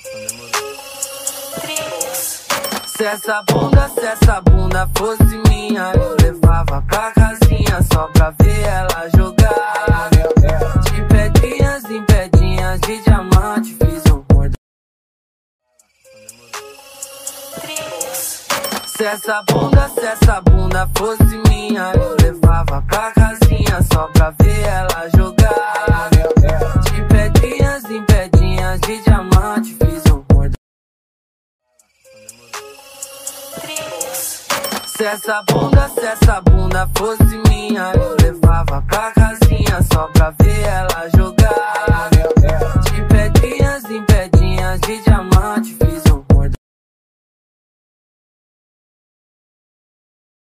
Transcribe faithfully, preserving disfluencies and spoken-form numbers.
Se essa bunda, se essa bunda fosse minha, eu levava pra casinha só pra ver ela jogar. De pedrinhas em pedrinhas de diamante, fiz um cordão. Se essa bunda, se essa bunda fosse minha, eu levava pra casinha só pra ver ela jogar. De pedrinhas em pedrinhas de diamante, fiz um cordão. Se essa bunda, se essa bunda fosse minha, eu levava pra casinha só pra ver ela jogar.